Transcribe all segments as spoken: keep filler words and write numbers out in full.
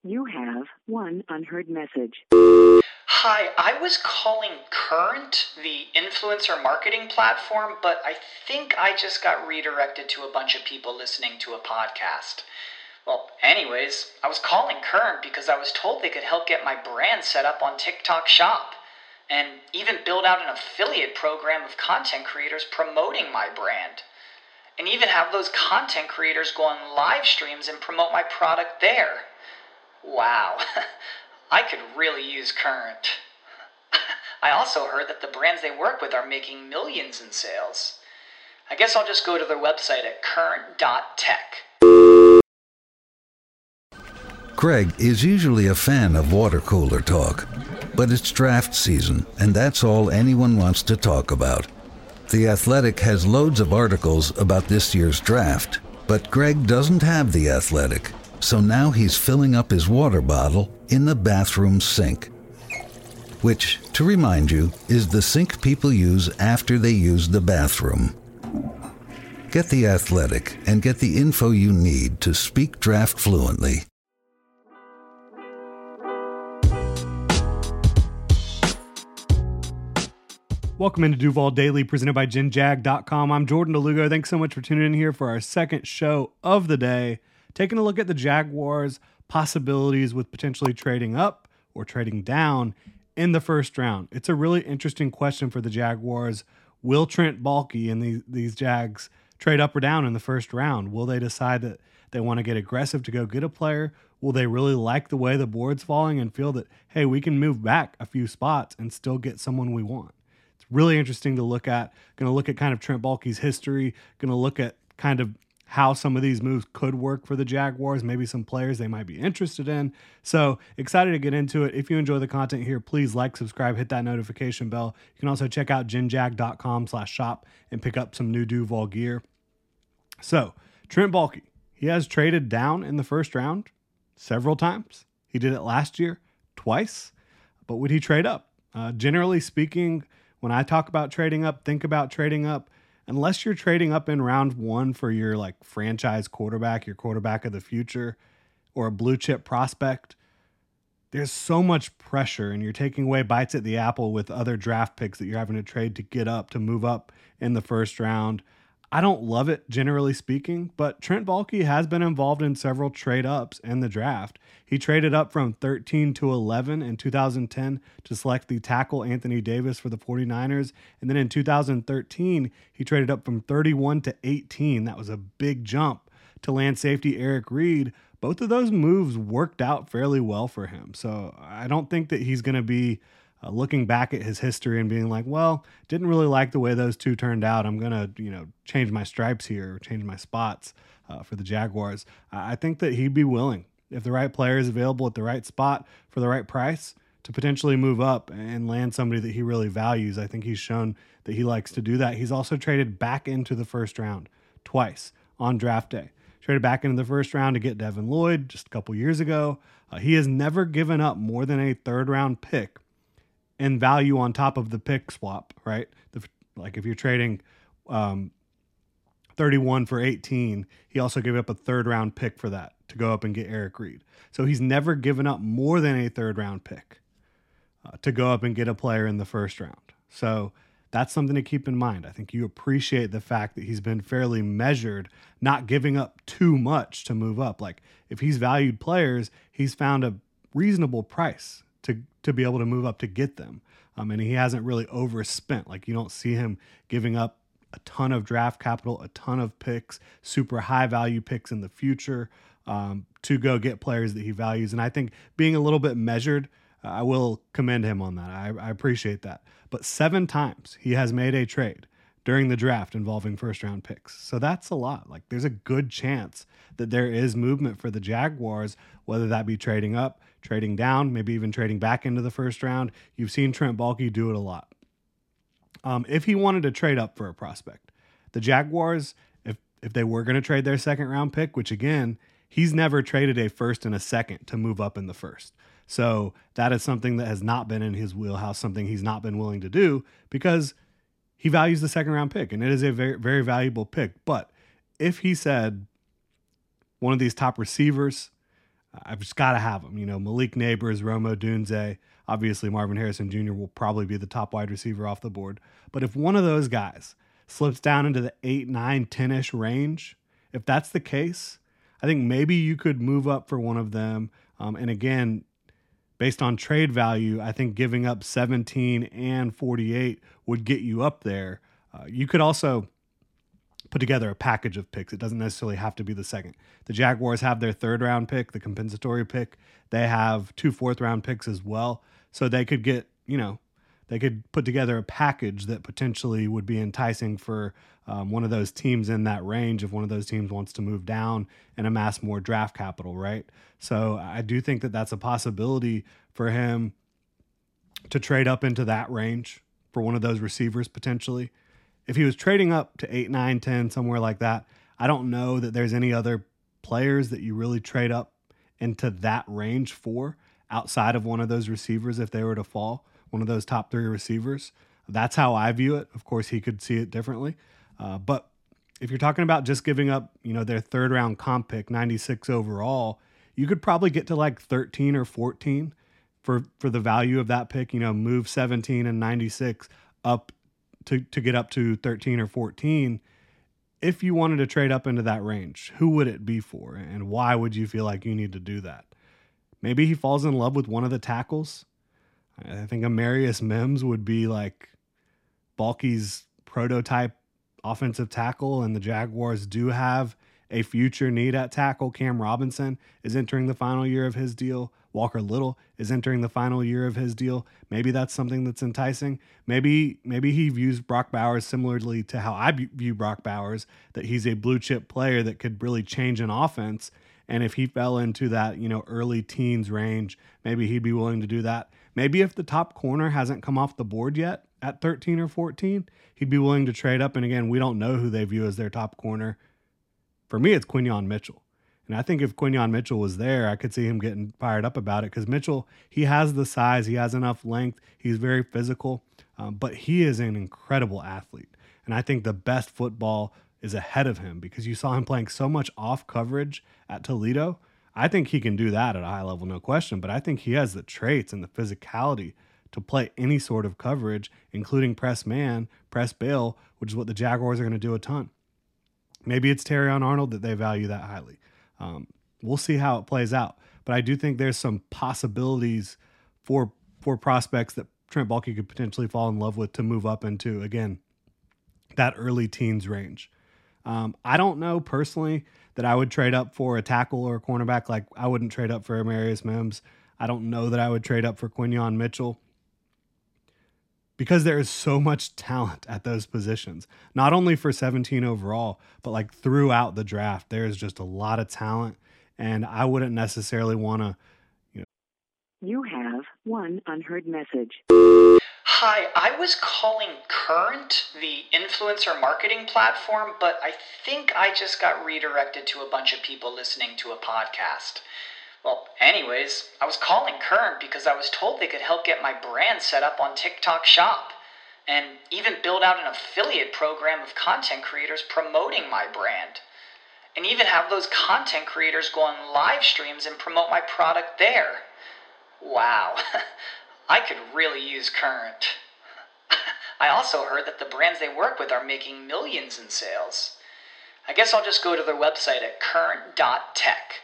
You have one unheard message. Hi, I was calling Current, the influencer marketing platform, but I think I just got redirected to a bunch of people listening to a podcast. Well, anyways, I was calling Current because I was told they could help get my brand set up on TikTok Shop, and even build out an affiliate program of content creators promoting my brand, and even have those content creators go on live streams and promote my product there. Wow, I could really use Current. I also heard that the brands they work with are making millions in sales. I guess I'll just go to their website at current dot tech. Greg is usually a fan of water cooler talk, but it's draft season, and that's all anyone wants to talk about. The Athletic has loads of articles about this year's draft, but Greg doesn't have The Athletic, so now he's filling up his water bottle in the bathroom sink, which, to remind you, is the sink people use after they use the bathroom. Get The Athletic and get the info you need to speak draft fluently. Welcome into Duval Daily, presented by Gen Jag dot com. I'm Jordan DeLugo. Thanks so much for tuning in here for our second show of the day, taking a look at the Jaguars' possibilities with potentially trading up or trading down in the first round. It's a really interesting question for the Jaguars. Will Trent Baalke and these, these Jags trade up or down in the first round? Will they decide that they want to get aggressive to go get a player? Will they really like the way the board's falling and feel that, hey, we can move back a few spots and still get someone we want? Really interesting to look at. Going to look at kind of Trent Baalke's history. Going to look at kind of how some of these moves could work for the Jaguars, maybe some players they might be interested in. So excited to get into it. If you enjoy the content here, please like, subscribe, hit that notification bell. You can also check out Gen Jag dot com slash shop and pick up some new Duval gear. So Trent Baalke, he has traded down in the first round several times. He did it last year twice, but would he trade up? Uh, generally speaking, when I talk about trading up, think about trading up. Unless you're trading up in round one for your like franchise quarterback, your quarterback of the future, or a blue chip prospect, there's so much pressure and you're taking away bites at the apple with other draft picks that you're having to trade to get up, to move up in the first round. I don't love it, generally speaking, but Trent Baalke has been involved in several trade ups in the draft. He traded up from thirteen to eleven in two thousand ten to select the tackle Anthony Davis for the 49ers. And then in two thousand thirteen, he traded up from thirty-one to eighteen. That was a big jump to land safety Eric Reid. Both of those moves worked out fairly well for him. So I don't think that he's going to be Uh, looking back at his history and being like, well, didn't really like the way those two turned out. I'm going to, you know, change my stripes here, change my spots uh, for the Jaguars. I think that he'd be willing, if the right player is available at the right spot for the right price, to potentially move up and land somebody that he really values. I think he's shown that he likes to do that. He's also traded back into the first round twice on draft day. Traded back into the first round to get Devin Lloyd just a couple years ago. Uh, he has never given up more than a third round pick and value on top of the pick swap, right? The, like if you're trading um, thirty-one for eighteen, he also gave up a third round pick for that to go up and get Eric Reid. So he's never given up more than a third round pick uh, to go up and get a player in the first round. So that's something to keep in mind. I think you appreciate the fact that he's been fairly measured, not giving up too much to move up. Like if he's valued players, he's found a reasonable price to to be able to move up to get them. Um, and he hasn't really overspent. Like you don't see him giving up a ton of draft capital, a ton of picks, super high value picks in the future um, to go get players that he values. And I think being a little bit measured, uh, I will commend him on that. I, I appreciate that. But seven times he has made a trade during the draft involving first round picks. So that's a lot. Like there's a good chance that there is movement for the Jaguars, whether that be trading up, trading down, maybe even trading back into the first round. You've seen Trent Baalke do it a lot. Um, if he wanted to trade up for a prospect, the Jaguars, if if they were going to trade their second round pick, which again, he's never traded a first and a second to move up in the first. So that is something that has not been in his wheelhouse, something he's not been willing to do because he values the second round pick and it is a very, very valuable pick. But if he said one of these top receivers, I've just got to have them. You know, Malik Neighbors, Rome Odunze, obviously Marvin Harrison Junior will probably be the top wide receiver off the board. But if one of those guys slips down into the eight, nine, ten-ish range, if that's the case, I think maybe you could move up for one of them. Um, and again, based on trade value, I think giving up seventeen and forty-eight would get you up there. Uh, you could also put together a package of picks. It doesn't necessarily have to be the second. The Jaguars have their third round pick, the compensatory pick. They have two fourth round picks as well. So they could get, you know, they could put together a package that potentially would be enticing for um, one of those teams in that range if one of those teams wants to move down and amass more draft capital, right? So I do think that that's a possibility for him to trade up into that range for one of those receivers potentially. If he was trading up to eight, nine, ten, somewhere like that, I don't know that there's any other players that you really trade up into that range for outside of one of those receivers if they were to fall, one of those top three receivers. That's how I view it. Of course, he could see it differently. Uh, but if you're talking about just giving up, you know, their third round comp pick, ninety-six overall, you could probably get to like thirteen or fourteen for, for the value of that pick, you know, move seventeen and ninety-six up to, to get up to thirteen or fourteen. If you wanted to trade up into that range, who would it be for? And why would you feel like you need to do that? Maybe he falls in love with one of the tackles. I think Amarius Mims would be like Balky's prototype offensive tackle, and the Jaguars do have a future need at tackle. Cam Robinson is entering the final year of his deal. Walker Little is entering the final year of his deal. Maybe that's something that's enticing. Maybe maybe he views Brock Bowers similarly to how I view Brock Bowers, that he's a blue chip player that could really change an offense. And if he fell into that, you know, early teens range, maybe he'd be willing to do that. Maybe if the top corner hasn't come off the board yet at thirteen or fourteen, he'd be willing to trade up. And again, we don't know who they view as their top corner. For me, it's Quinyon Mitchell. And I think if Quinyon Mitchell was there, I could see him getting fired up about it, because Mitchell, he has the size, he has enough length, he's very physical, um, but he is an incredible athlete. And I think the best football is ahead of him, because you saw him playing so much off coverage at Toledo. I think he can do that at a high level, no question, but I think he has the traits and the physicality to play any sort of coverage, including press man, press bail, which is what the Jaguars are going to do a ton. Maybe it's Terrion Arnold that they value that highly. Um, we'll see how it plays out, but I do think there's some possibilities for for prospects that Trent Baalke could potentially fall in love with to move up into, again, that early teens range. Um, I don't know personally that I would trade up for a tackle or a cornerback. Like, I wouldn't trade up for Amarius Mims. I don't know that I would trade up for Quinyon Mitchell, because there is so much talent at those positions, not only for seventeen overall, but like throughout the draft. There's just a lot of talent, and I wouldn't necessarily want to, you know. You have one unheard message. Hi, I was calling Current, the influencer marketing platform, but I think I just got redirected to a bunch of people listening to a podcast. Well, anyways, I was calling Current because I was told they could help get my brand set up on TikTok Shop, and even build out an affiliate program of content creators promoting my brand, and even have those content creators go on live streams and promote my product there. Wow, I could really use Current. I also heard that the brands they work with are making millions in sales. I guess I'll just go to their website at current dot tech.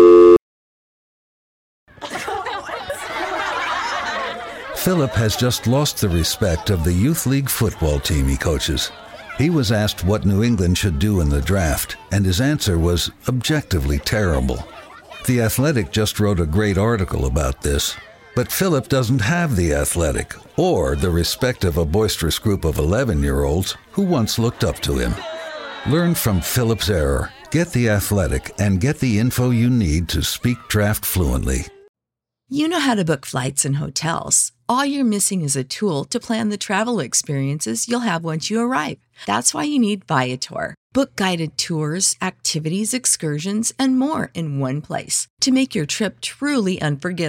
Philip has just lost the respect of the youth league football team he coaches. He was asked what New England should do in the draft, and his answer was objectively terrible. The Athletic just wrote a great article about this, but Philip doesn't have the Athletic or the respect of a boisterous group of eleven-year-olds who once looked up to him. Learn from Philip's error. Get the Athletic and get the info you need to speak draft fluently. You know how to book flights and hotels. All you're missing is a tool to plan the travel experiences you'll have once you arrive. That's why you need Viator. Book guided tours, activities, excursions, and more in one place to make your trip truly unforgettable.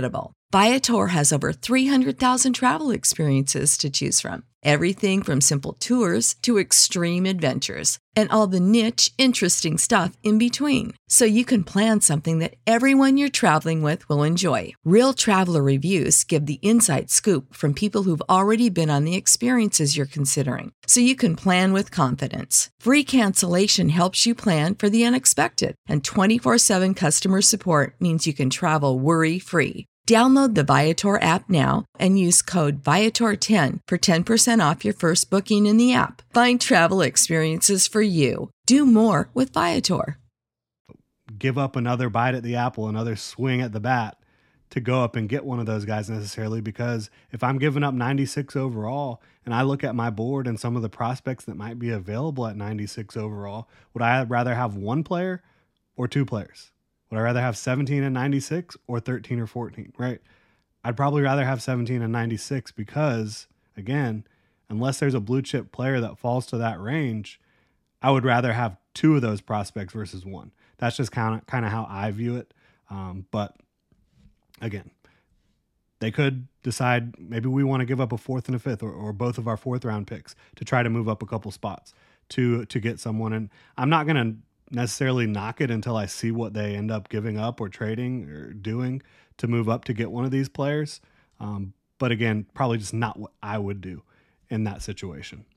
Viator has over three hundred thousand travel experiences to choose from. Everything from simple tours to extreme adventures and all the niche, interesting stuff in between. So you can plan something that everyone you're traveling with will enjoy. Real traveler reviews give the inside scoop from people who've already been on the experiences you're considering. So you can plan with confidence. Free cancellation helps you plan for the unexpected. And twenty-four seven customer support means you can travel worry-free. Download the Viator app now and use code Viator ten for ten percent off your first booking in the app. Find travel experiences for you. Do more with Viator. Give up another bite at the apple, another swing at the bat to go up and get one of those guys necessarily, because if I'm giving up ninety-six overall and I look at my board and some of the prospects that might be available at ninety-six overall, would I rather have one player or two players? Would I rather have seventeen and ninety-six or thirteen or fourteen, right? I'd probably rather have seventeen and ninety-six because, again, unless there's a blue chip player that falls to that range, I would rather have two of those prospects versus one. That's just kind of kind of how I view it. Um, but again, they could decide maybe we want to give up a fourth and a fifth or, or both of our fourth round picks to try to move up a couple spots to to get someone. And I'm not going to necessarily knock it until I see what they end up giving up or trading or doing to move up to get one of these players. Um, but again, probably just not what I would do in that situation.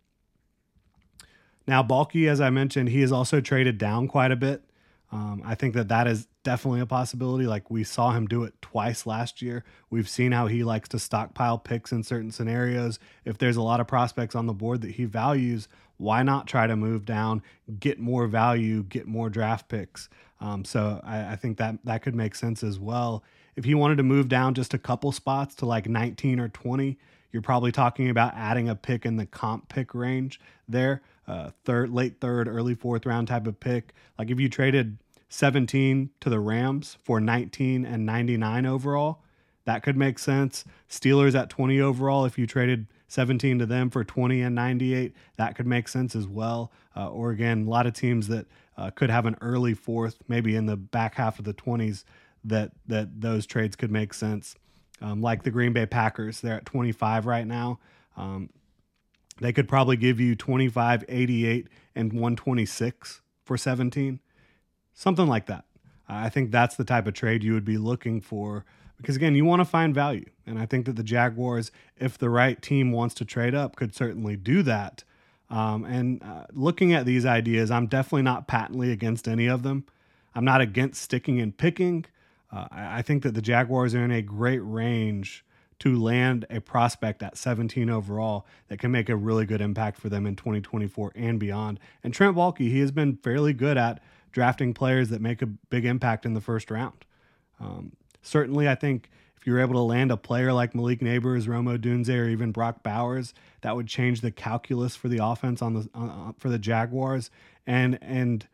Now, Baalke, as I mentioned, he has also traded down quite a bit. Um, I think that that is definitely a possibility. Like we saw him do it twice last year. We've seen how he likes to stockpile picks in certain scenarios. If there's a lot of prospects on the board that he values, why not try to move down, get more value, get more draft picks? Um, so I, I think that that could make sense as well. If he wanted to move down just a couple spots to like nineteen or twenty, you're probably talking about adding a pick in the comp pick range there, uh, third, late third, early fourth round type of pick. Like if you traded seventeen to the Rams for nineteen and ninety-nine overall, that could make sense. Steelers at twenty overall, if you traded seventeen to them for twenty and ninety-eight, that could make sense as well. Uh, or again, a lot of teams that uh, could have an early fourth, maybe in the back half of the twenties, that that those trades could make sense. Um, like the Green Bay Packers, they're at twenty-five right now. Um, they could probably give you twenty-five, eighty-eight, and one twenty-six for seventeen. Something like that. I think that's the type of trade you would be looking for because, again, you want to find value. And I think that the Jaguars, if the right team wants to trade up, could certainly do that. Um, and uh, looking at these ideas, I'm definitely not patently against any of them. I'm not against sticking and picking. Uh, I, I think that the Jaguars are in a great range to land a prospect at seventeen overall that can make a really good impact for them in twenty twenty-four and beyond. And Trent Baalke, he has been fairly good at drafting players that make a big impact in the first round. Um, certainly, I think if you're able to land a player like Malik Nabers, Rome Odunze, or even Brock Bowers, that would change the calculus for the offense on the uh, for the Jaguars, and and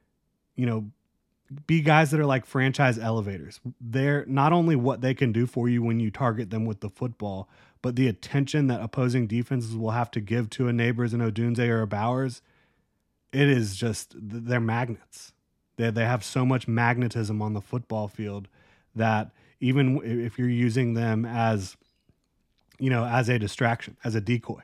you know, be guys that are like franchise elevators. They're not only what they can do for you when you target them with the football, but the attention that opposing defenses will have to give to a Nabers, and Odunze, or a Bowers. It is just, they're magnets. They they have so much magnetism on the football field that even if you're using them as, you know, as a distraction, as a decoy,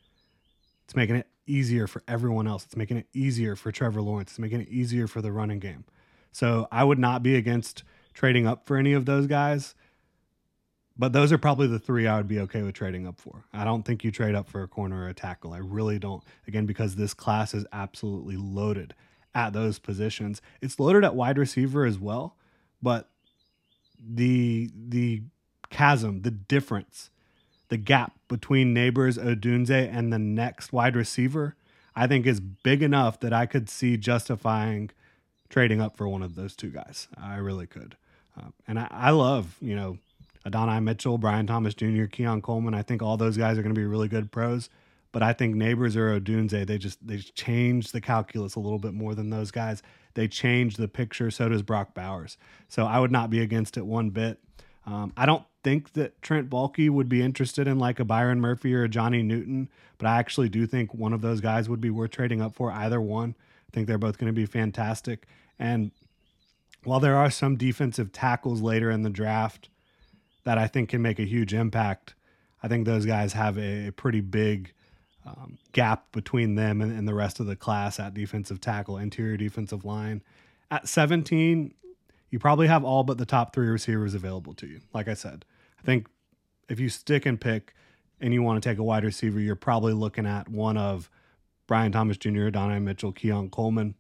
it's making it easier for everyone else. It's making it easier for Trevor Lawrence. It's making it easier for the running game. So I would not be against trading up for any of those guys, but those are probably the three I would be okay with trading up for. I don't think you trade up for a corner or a tackle. I really don't. Again, because this class is absolutely loaded at those positions. It's loaded at wide receiver as well, but the the chasm, the difference, the gap between Nabers, Odunze, and the next wide receiver, I think is big enough that I could see justifying trading up for one of those two guys. I really could. Um, and I, I love, you know, Adonai Mitchell, Brian Thomas Junior, Keon Coleman. I think all those guys are going to be really good pros. But I think Nabers or Odunze, they just they just change the calculus a little bit more than those guys. They change the picture. So does Brock Bowers. So I would not be against it one bit. Um, I don't think that Trent Baalke would be interested in like a Byron Murphy or a Johnny Newton, but I actually do think one of those guys would be worth trading up for, either one. I think they're both going to be fantastic. And while there are some defensive tackles later in the draft that I think can make a huge impact. I think those guys have a, a pretty big um, gap between them and, and the rest of the class at defensive tackle, interior defensive line. At seventeen, you probably have all but the top three receivers available to you. Like I said, I think if you stick and pick and you want to take a wide receiver, you're probably looking at one of Brian Thomas Junior, Adonai Mitchell, Keon Coleman.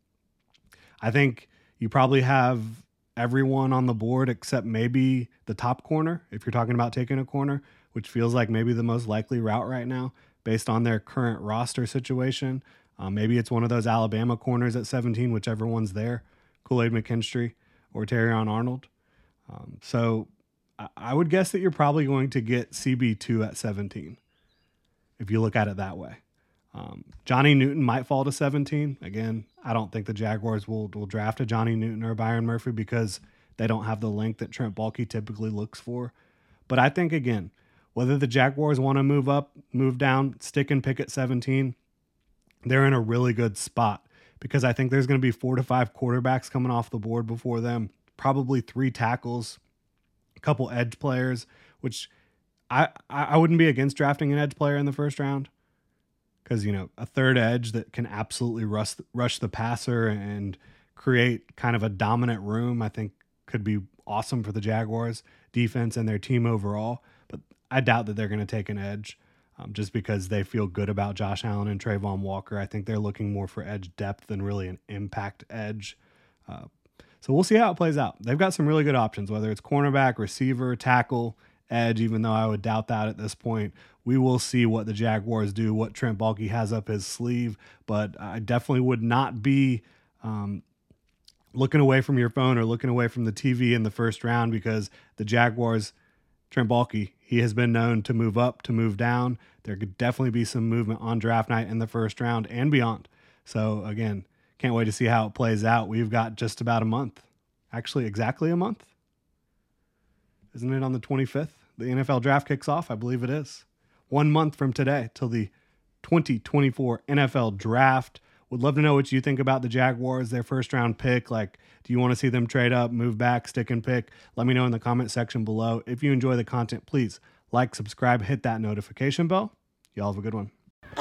I think you probably have everyone on the board except maybe the top corner, if you're talking about taking a corner, which feels like maybe the most likely route right now based on their current roster situation. Um, maybe it's one of those Alabama corners at seventeen, whichever one's there, Kool-Aid McKinstry or Terrion Arnold. Um, so I, I would guess that you're probably going to get C B two at seventeen, if you look at it that way. Um, Johnny Newton might fall to seventeen. Again, I don't think the Jaguars will, will draft a Johnny Newton or a Byron Murphy because they don't have the length that Trent Baalke typically looks for. But I think, again, whether the Jaguars want to move up, move down, stick and pick at seventeen, they're in a really good spot because I think there's going to be four to five quarterbacks coming off the board before them, probably three tackles, a couple edge players, which I, I wouldn't be against drafting an edge player in the first round because, you know, a third edge that can absolutely rush, rush the passer and create kind of a dominant room, I think could be awesome for the Jaguars defense and their team overall. But I doubt that they're going to take an edge um, just because they feel good about Josh Allen and Trayvon Walker. I think they're looking more for edge depth than really an impact edge. Uh, so we'll see how it plays out. They've got some really good options, whether it's cornerback, receiver, tackle, edge, even though I would doubt that at this point. We will see what the Jaguars do, what Trent Baalke has up his sleeve, but I definitely would not be um, looking away from your phone or looking away from the T V in the first round because the Jaguars, Trent Baalke, he has been known to move up, to move down. There could definitely be some movement on draft night in the first round and beyond. So again, can't wait to see how it plays out. We've got just about a month, actually exactly a month. Isn't it on the twenty-fifth? The N F L draft kicks off. I believe it is. One month from today till the twenty twenty-four N F L draft. Would love to know what you think about the Jaguars, their first round pick. Like, do you want to see them trade up, move back, stick and pick? Let me know in the comment section below. If you enjoy the content, please like, subscribe, hit that notification bell. Y'all have a good one.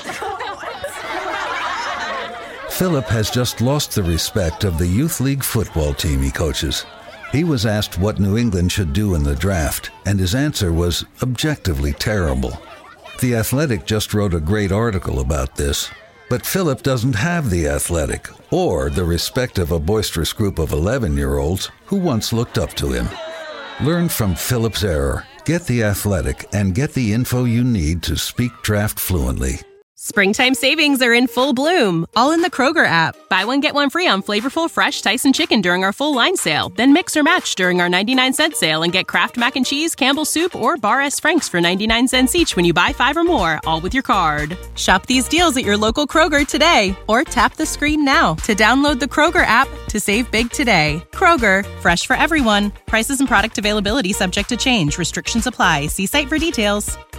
Philip has just lost the respect of the youth league football team he coaches. He was asked what New England should do in the draft, and his answer was objectively terrible. The Athletic just wrote a great article about this. But Philip doesn't have the Athletic or the respect of a boisterous group of eleven-year-olds who once looked up to him. Learn from Philip's error, get the Athletic, and get the info you need to speak draft fluently. Springtime savings are in full bloom, all in the Kroger app. Buy one, get one free on flavorful, fresh Tyson chicken during our full line sale. Then mix or match during our ninety-nine cent sale and get Kraft Mac and Cheese, Campbell's Soup, or Bar S. Frank's for ninety-nine cents each when you buy five or more, all with your card. Shop these deals at your local Kroger today, or tap the screen now to download the Kroger app to save big today. Kroger, fresh for everyone. Prices and product availability subject to change. Restrictions apply. See site for details.